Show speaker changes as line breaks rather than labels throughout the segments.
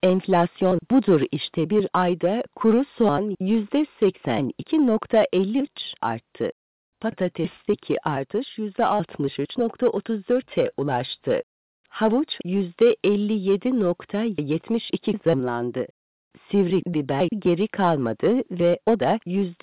Enflasyon budur işte, bir ayda kuru soğan %82,53 arttı. Patatesteki artış %63,34'e ulaştı. Havuç %57,72 zamlandı. Sivri biber geri kalmadı ve o da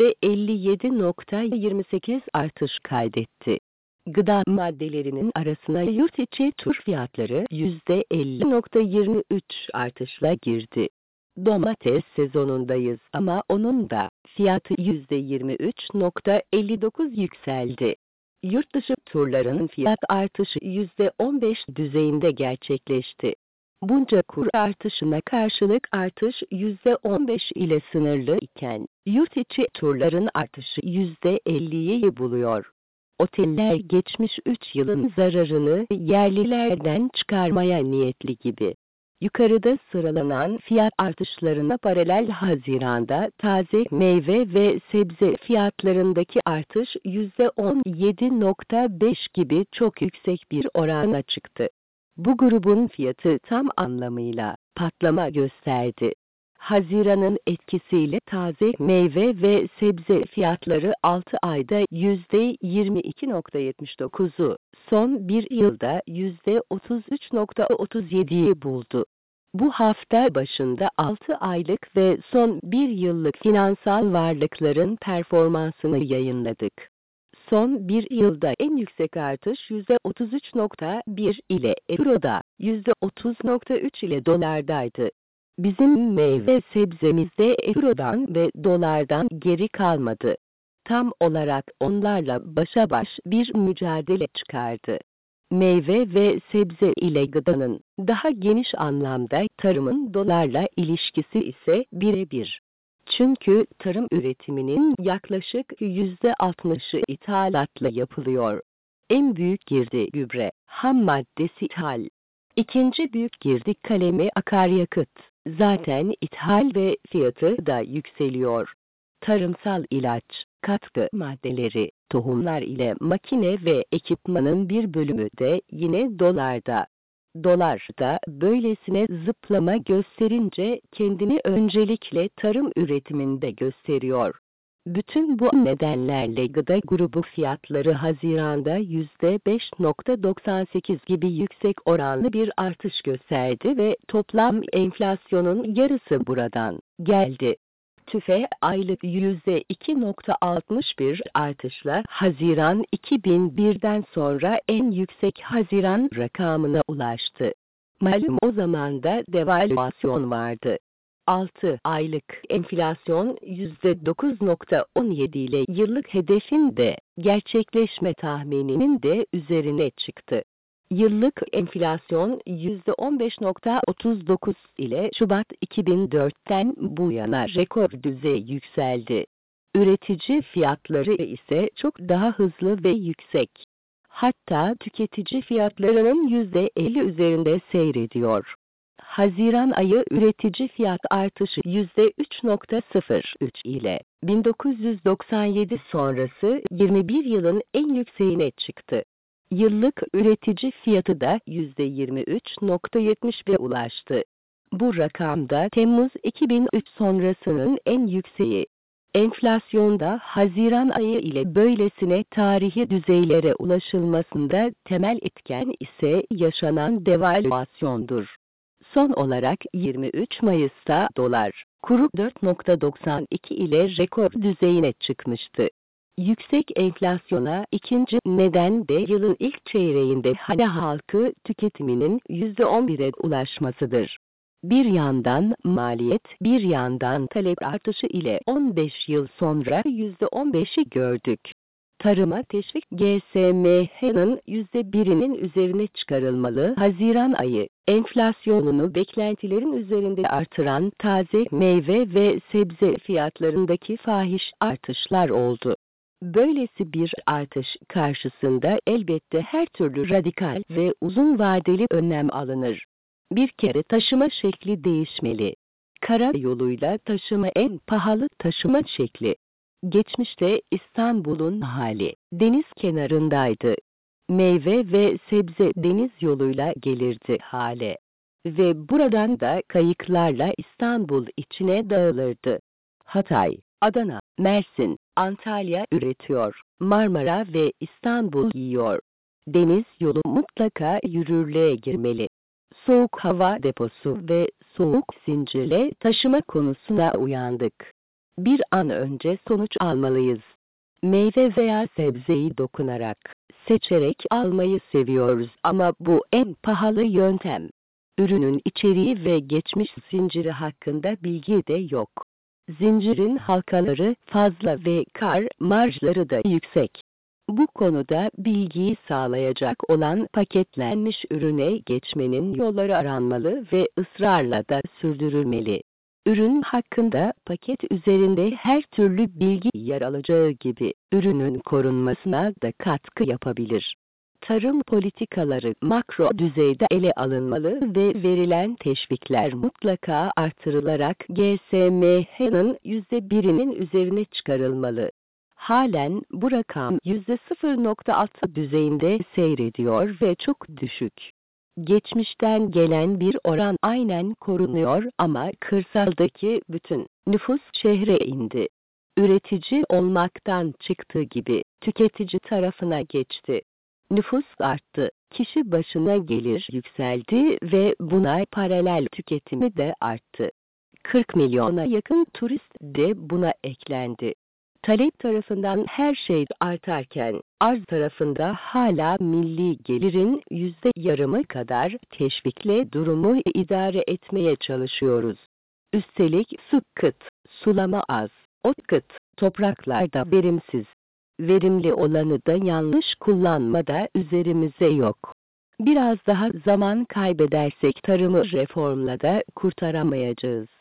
%57,28 artış kaydetti. Gıda maddelerinin arasına yurt içi tur fiyatları %50,23 artışla girdi. Domates sezonundayız ama onun da fiyatı %23,59 yükseldi. Yurt dışı turların fiyat artışı %15 düzeyinde gerçekleşti. Bunca kur artışına karşılık artış %15 ile sınırlı iken, yurt içi turların artışı %50'yi buluyor. Oteller geçmiş 3 yılın zararını yerlilerden çıkarmaya niyetli gibi. Yukarıda sıralanan fiyat artışlarına paralel Haziran'da taze meyve ve sebze fiyatlarındaki artış %17,5 gibi çok yüksek bir orana çıktı. Bu grubun fiyatı tam anlamıyla patlama gösterdi. Haziran'ın etkisiyle taze meyve ve sebze fiyatları 6 ayda %22,79'u, son bir yılda %33,37'yi buldu. Bu hafta başında 6 aylık ve son bir yıllık finansal varlıkların performansını yayınladık. Son bir yılda en yüksek artış %33,1 ile Euro'da, %30,3 ile dolardaydı. Bizim meyve sebzemizde Euro'dan ve dolardan geri kalmadı. Tam olarak onlarla başa baş bir mücadele çıkardı. Meyve ve sebze ile gıdanın, daha geniş anlamda tarımın dolarla ilişkisi ise birebir. Çünkü tarım üretiminin yaklaşık %60'ı ithalatla yapılıyor. En büyük girdi gübre, ham maddesi ithal. İkinci büyük girdi kalemi akaryakıt. Zaten ithal ve fiyatı da yükseliyor. Tarımsal ilaç, katkı maddeleri, tohumlar ile makine ve ekipmanın bir bölümü de yine dolarda. Dolar da böylesine zıplama gösterince kendini öncelikle tarım üretiminde gösteriyor. Bütün bu nedenlerle gıda grubu fiyatları Haziran'da %5,98 gibi yüksek oranlı bir artış gösterdi ve toplam enflasyonun yarısı buradan geldi. TÜFE aylık %2,61 artışla Haziran 2001'den sonra en yüksek Haziran rakamına ulaştı. Malum o zaman da devalüasyon vardı. 6 aylık enflasyon %9,17 ile yıllık hedefin de gerçekleşme tahmininin de üzerine çıktı. Yıllık enflasyon %15,39 ile Şubat 2004'ten bu yana rekor düzey yükseldi. Üretici fiyatları ise çok daha hızlı ve yüksek. Hatta tüketici fiyatlarının %50 üzerinde seyrediyor. Haziran ayı üretici fiyat artışı %3,03 ile 1997 sonrası 21 yılın en yükseğine çıktı. Yıllık üretici fiyatı da %23,71'e ulaştı. Bu rakam da Temmuz 2003 sonrasının en yükseği. Enflasyonda Haziran ayı ile böylesine tarihi düzeylere ulaşılmasında temel etken ise yaşanan devalüasyondur. Son olarak 23 Mayıs'ta dolar, kuru 4,92 ile rekor düzeyine çıkmıştı. Yüksek enflasyona ikinci neden de yılın ilk çeyreğinde hane halkı tüketiminin %11'e ulaşmasıdır. Bir yandan maliyet, bir yandan talep artışı ile 15 yıl sonra %15'i gördük. Tarıma teşvik GSMH'nin %1'inin üzerine çıkarılmalı. Haziran ayı enflasyonunu beklentilerin üzerinde artıran taze meyve ve sebze fiyatlarındaki fahiş artışlar oldu. Böylesi bir artış karşısında elbette her türlü radikal ve uzun vadeli önlem alınır. Bir kere taşıma şekli değişmeli. Kara yoluyla taşıma en pahalı taşıma şekli. Geçmişte İstanbul'un hali deniz kenarındaydı. Meyve ve sebze deniz yoluyla gelirdi hale. ve buradan da kayıklarla İstanbul içine dağılırdı. Hatay, Adana, Mersin, Antalya üretiyor. Marmara ve İstanbul yiyor. Deniz yolu mutlaka yürürlüğe girmeli. Soğuk hava deposu ve soğuk zincirle taşıma konusuna uyandık. Bir an önce sonuç almalıyız. Meyve veya sebzeyi dokunarak, seçerek almayı seviyoruz ama bu en pahalı yöntem. Ürünün içeriği ve geçmiş zinciri hakkında bilgi de yok. Zincirin halkaları fazla ve kar marjları da yüksek. Bu konuda bilgiyi sağlayacak olan paketlenmiş ürüne geçmenin yolları aranmalı ve ısrarla da sürdürülmeli. Ürün hakkında paket üzerinde her türlü bilgi yer alacağı gibi ürünün korunmasına da katkı yapabilir. Tarım politikaları makro düzeyde ele alınmalı ve verilen teşvikler mutlaka artırılarak GSMH'nin %1'inin üzerine çıkarılmalı. Halen bu rakam %0,6 düzeyinde seyrediyor ve çok düşük. Geçmişten gelen bir oran aynen korunuyor ama kırsaldaki bütün nüfus şehre indi. Üretici olmaktan çıktığı gibi tüketici tarafına geçti. Nüfus arttı, kişi başına gelir yükseldi ve buna paralel tüketimi de arttı. 40 milyona yakın turist de buna eklendi. Talep tarafından her şey artarken, arz tarafında hala milli gelirin %yarımı kadar teşvikle durumu idare etmeye çalışıyoruz. Üstelik su kıt, sulama az, ot kıt, topraklar da verimsiz. Verimli olanı da yanlış kullanmada üzerimize yok. Biraz daha zaman kaybedersek tarımı reformla da kurtaramayacağız.